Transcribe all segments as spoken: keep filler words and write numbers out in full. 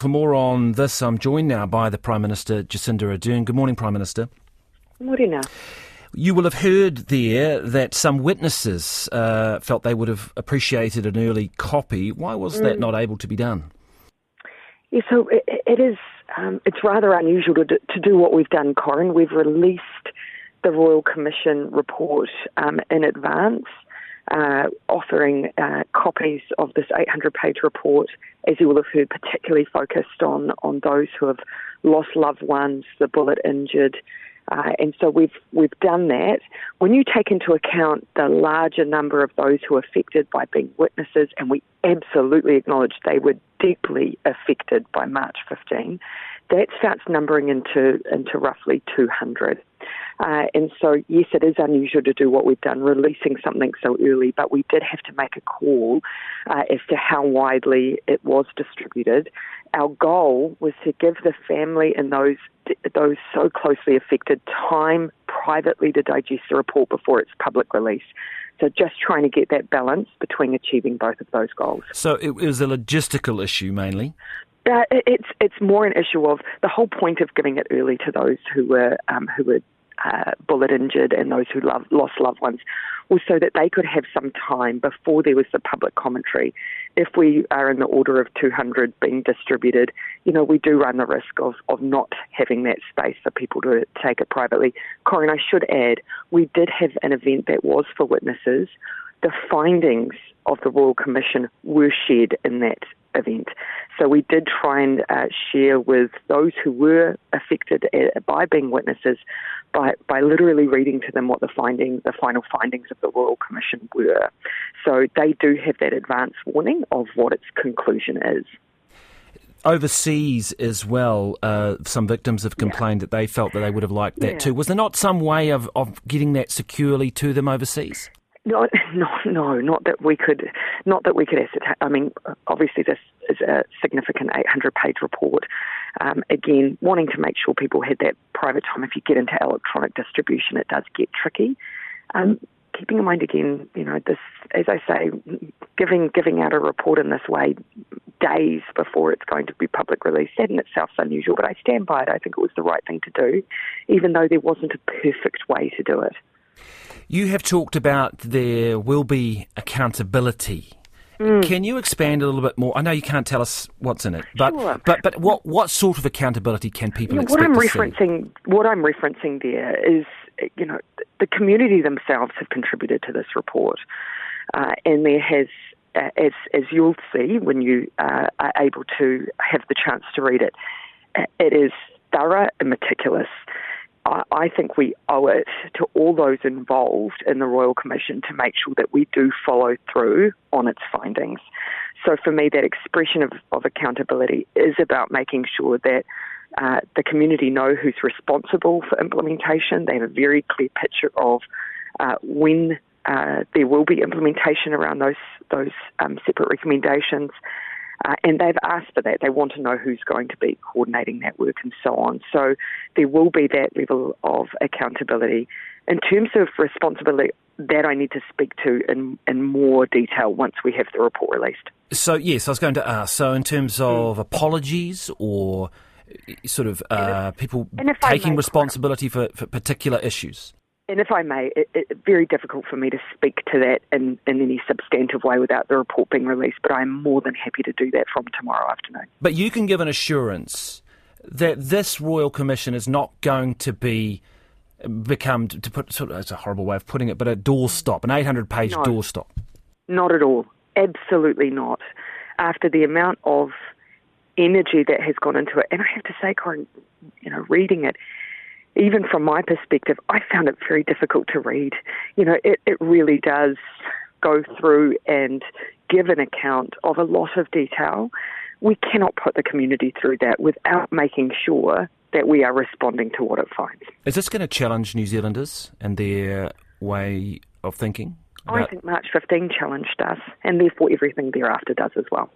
For more on this, I'm joined now by the Prime Minister, Jacinda Ardern. Good morning, Prime Minister. Morena. You will have heard there that some witnesses uh, felt they would have appreciated an early copy. Why was mm. that not able to be done? Yeah, so it, it is, um, it's rather unusual to do, to do what we've done, Corin. We've released the Royal Commission report um, in advance, uh, offering uh, copies of this eight hundred page report, as you will have heard, particularly focused on, on those who have lost loved ones, the bullet injured. Uh, and so we've we've done that. When you take into account the larger number of those who are affected by being witnesses, and we absolutely acknowledge they were deeply affected by March fifteenth, that starts numbering into into roughly two hundred. Uh, and so, yes, it is unusual to do what we've done, releasing something so early, but we did have to make a call uh, as to how widely it was distributed. Our goal was to give the family and those those so closely affected time privately to digest the report before its public release. So just trying to get that balance between achieving both of those goals. So it was a logistical issue mainly? Uh, it's it's more an issue of the whole point of giving it early to those who were um, who were uh, bullet injured and those who love, lost loved ones was so that they could have some time before there was the public commentary. If we are in the order of two hundred being distributed, you know, we do run the risk of, of not having that space for people to take it privately. Corinne, I should add, we did have an event that was for witnesses. The findings of the Royal Commission were shared in that event. So we did try and uh, share with those who were affected uh, by being witnesses by, by literally reading to them what the findings, the final findings of the Royal Commission were. So they do have that advance warning of what its conclusion is. Overseas as well, uh, some victims have complained yeah. that they felt that they would have liked that yeah. too. Was there not some way of, of getting that securely to them overseas? No, no, no, not that we could, not that we could ascertain. I mean, obviously this is a significant eight hundred page report. Um, again, wanting to make sure people had that private time. If you get into electronic distribution, it does get tricky. Um, keeping in mind again, you know, this, as I say, giving giving out a report in this way days before it's going to be public release, that in itself is unusual, but I stand by it. I think it was the right thing to do, even though there wasn't a perfect way to do it. You have talked about there will be accountability. Mm. Can you expand a little bit more? I know you can't tell us what's in it, but sure. but but what what sort of accountability can people you know, expect what I'm to referencing, see? What I'm referencing there is, you know, the community themselves have contributed to this report, uh, and there has, uh, as as you'll see when you uh, are able to have the chance to read it, it is thorough and meticulous. I think we owe it to all those involved in the Royal Commission to make sure that we do follow through on its findings. So for me, that expression of, of accountability is about making sure that uh, the community know who's responsible for implementation. They have a very clear picture of uh, when uh, there will be implementation around those, those um, separate recommendations. Uh, and they've asked for that. They want to know who's going to be coordinating that work and so on. So there will be that level of accountability. In terms of responsibility, that I need to speak to in, in more detail once we have the report released. So, yes, I was going to ask, so in terms of mm. apologies or sort of uh, if, people taking responsibility for, for particular issues? And if I may, it's it, very difficult for me to speak to that in, in any substantive way without the report being released, but I'm more than happy to do that from tomorrow afternoon. But you can give an assurance that this Royal Commission is not going to be become, to put sort of, it's a horrible way of putting it, but a doorstop, an eight hundred page no, doorstop. Not at all. Absolutely not. After the amount of energy that has gone into it, and I have to say, Corinne, you know, reading it, even from my perspective, I found it very difficult to read. You know, it, it really does go through and give an account of a lot of detail. We cannot put the community through that without making sure that we are responding to what it finds. Is this going to challenge New Zealanders and their way of thinking? I think March fifteenth challenged us, and therefore everything thereafter does as well.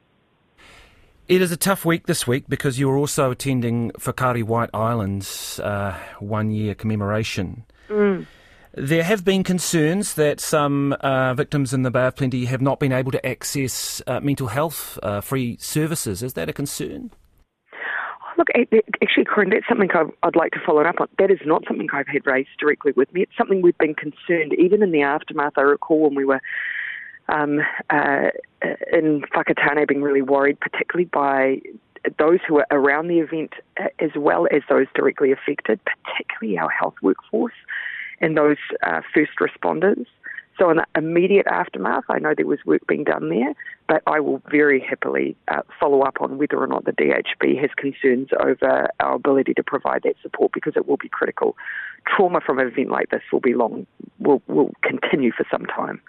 It is a tough week this week because you're also attending Whakaari White Island's uh, one-year commemoration. Mm. There have been concerns that some uh, victims in the Bay of Plenty have not been able to access uh, mental health uh, free services. Is that a concern? Look, actually, Corinne, that's something I've, I'd like to follow up on. That is not something I've had raised directly with me. It's something we've been concerned, even in the aftermath. I recall when we were um, uh, in Whakatane being really worried, particularly by those who are around the event as well as those directly affected, particularly our health workforce and those uh, first responders. So in the immediate aftermath, I know there was work being done there, but I will very happily uh, follow up on whether or not the D H B has concerns over our ability to provide that support, because it will be critical. Trauma from an event like this will be long, will, will continue for some time.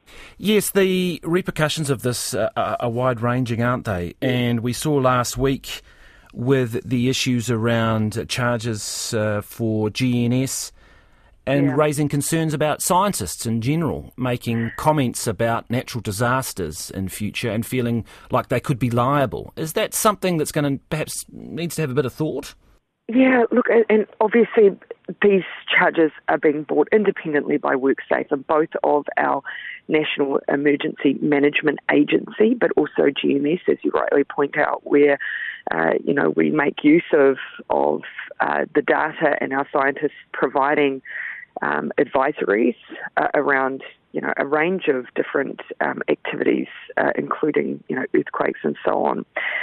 Yes, the repercussions of this uh, are wide-ranging, aren't they? And we saw last week with the issues around charges uh, for G N S and yeah. raising concerns about scientists in general, making comments about natural disasters in future and feeling like they could be liable. Is that something that's going to perhaps needs to have a bit of thought? Yeah, look, and obviously these charges are being brought independently by WorkSafe, and both of our National Emergency Management Agency, but also G M S, as you rightly point out, where uh, you know we make use of of uh, the data and our scientists providing um, advisories uh, around you know a range of different um, activities, uh, including you know earthquakes and so on.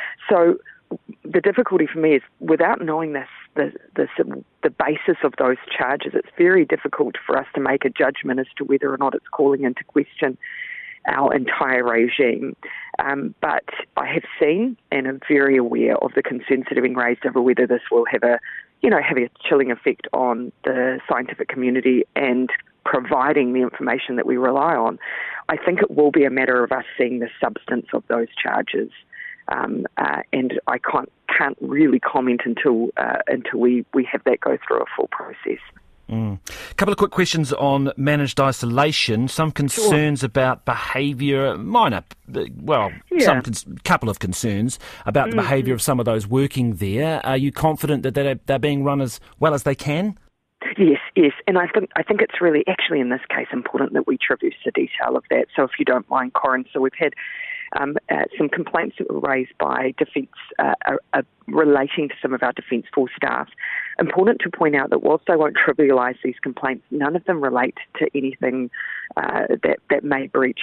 So the difficulty for me is, without knowing this, the, the, the basis of those charges, it's very difficult for us to make a judgment as to whether or not it's calling into question our entire regime. Um, but I have seen and am very aware of the concerns that are being raised over whether this will have a, you know, have a chilling effect on the scientific community and providing the information that we rely on. I think it will be a matter of us seeing the substance of those charges. Um, uh, and I can't can't really comment until uh, until we, we have that go through a full process. Mm. A couple of quick questions on managed isolation. Some concerns sure. about behaviour, minor, well, yeah. some cons- couple of concerns about mm-hmm. the behaviour of some of those working there. Are you confident that they're, they're being run as well as they can? Yes, yes, and I think I think it's really actually in this case important that we traverse the detail of that. So if you don't mind, Corinne, so we've had Um, uh, some complaints that were raised by Defence uh, uh, uh, relating to some of our Defence Force staff. Important to point out that whilst I won't trivialise these complaints, none of them relate to anything uh, that, that may breach,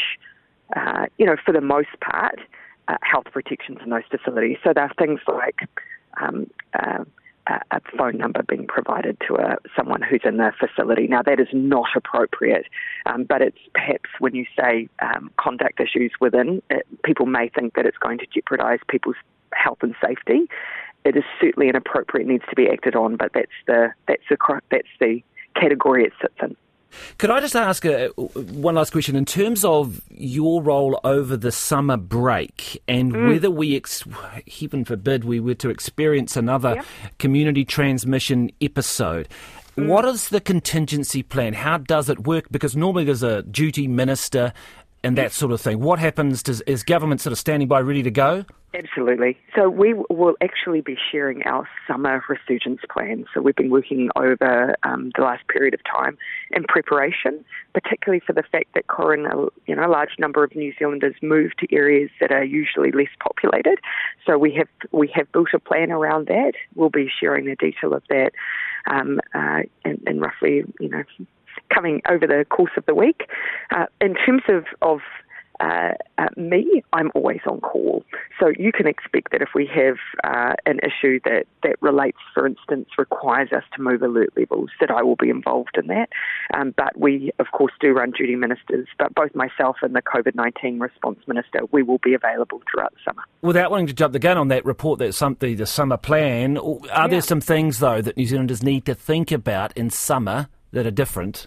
uh, you know, for the most part, uh, health protections in those facilities. So there are things like um, uh, a phone number being provided to a, someone who's in the facility. Now, that is not appropriate, um, but it's perhaps when you say um, conduct issues within, it, people may think that it's going to jeopardise people's health and safety. It is certainly inappropriate, needs to be acted on, but that's the that's the that's the category it sits in. Could I just ask a, one last question? In terms of your role over the summer break and mm. whether we, ex- heaven forbid, we were to experience another yep. community transmission episode, mm. what is the contingency plan? How does it work? Because normally there's a duty minister and that sort of thing. What happens? Does, is government sort of standing by ready to go? Absolutely. So we will actually be sharing our summer resurgence plan. So we've been working over um, the last period of time in preparation, particularly for the fact that, Corinne, you know, a large number of New Zealanders move to areas that are usually less populated. So we have we have built a plan around that. We'll be sharing the detail of that um, uh, in, in roughly, you know, coming over the course of the week. Uh, in terms of, of Uh, uh, me, I'm always on call. So you can expect that if we have uh, an issue that, that relates, for instance, requires us to move alert levels, that I will be involved in that. Um, but we, of course, do run duty ministers, but both myself and the COVID nineteen response minister, we will be available throughout the summer. Without wanting to jump the gun on that report, that's something, the summer plan, are yeah. there some things, though, that New Zealanders need to think about in summer that are different?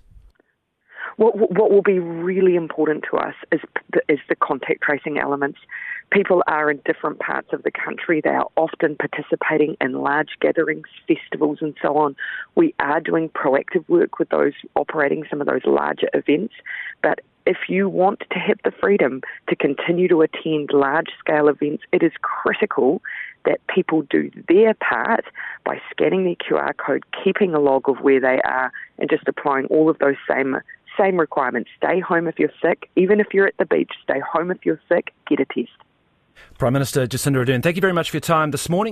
What, what will be really important to us is, is the contact tracing elements. People are in different parts of the country. They are often participating in large gatherings, festivals and so on. We are doing proactive work with those operating some of those larger events, but if you want to have the freedom to continue to attend large-scale events, it is critical that people do their part by scanning their Q R code, keeping a log of where they are, and just applying all of those same same requirements. Stay home if you're sick. Even if you're at the beach, stay home if you're sick, get a test. Prime Minister Jacinda Ardern, thank you very much for your time this morning.